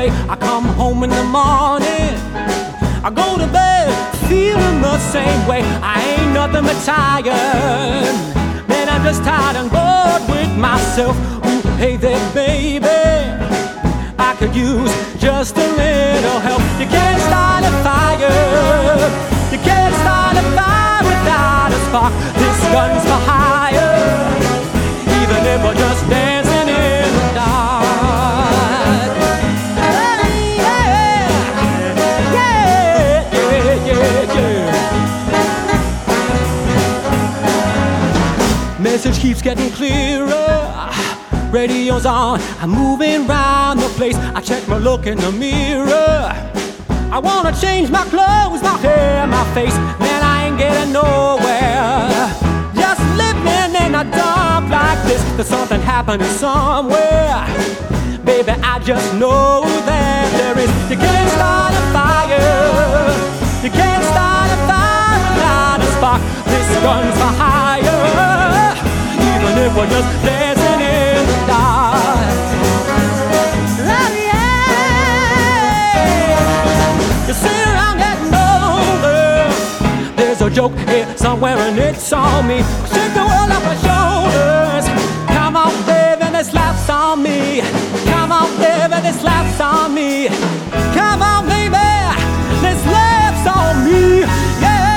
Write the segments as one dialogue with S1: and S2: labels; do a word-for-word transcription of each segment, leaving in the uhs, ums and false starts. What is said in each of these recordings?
S1: way. I come home in the morning, I go to bed feeling the same way. I ain't nothing but tired, man, I'm just tired and bored with myself. Ooh, hey there, baby, I could use just a little help. You can't start a fire, you can't start a fire without a spark. This gun's for hire, even if we're just dancing in the dark. Hey, yeah, yeah, yeah, yeah, yeah. Message keeps getting clearer, radio's on, I'm moving round the place. I check my look in the mirror, I wanna change my clothes, my hair, my face. Man, I ain't getting nowhere, just living in a dump like this. There's something happening somewhere, baby, I just know that there is. You can't start a fire, you can't start a fire without a spark. This gun's for hire, even if we're just dancing in the dark. Oh yeah, you sit around getting older. There's a joke here somewhere and it's on me. Shake the world off my shoulders. Come on, baby, this laughs on me. Come on, baby, this laughs on me. Come on, baby, this laughs on me. Yeah.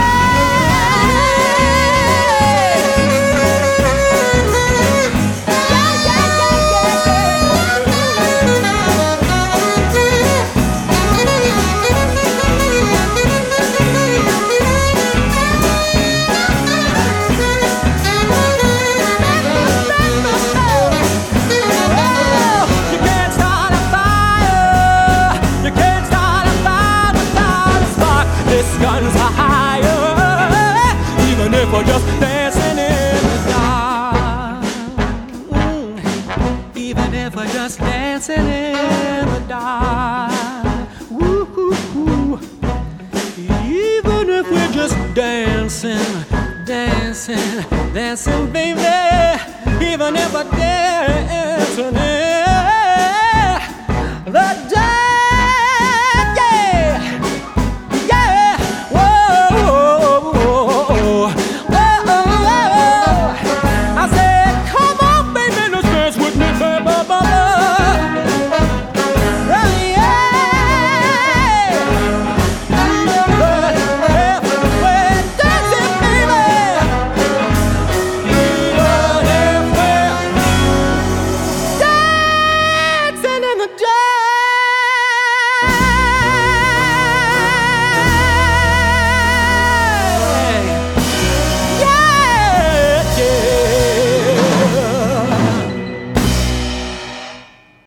S1: Guns are higher, even if we're just dancing in the dark. Mm. Even if we're just dancing in the dark. Woo-hoo-hoo. Even if we're just dancing, dancing, dancing, baby. Even if we're dancing in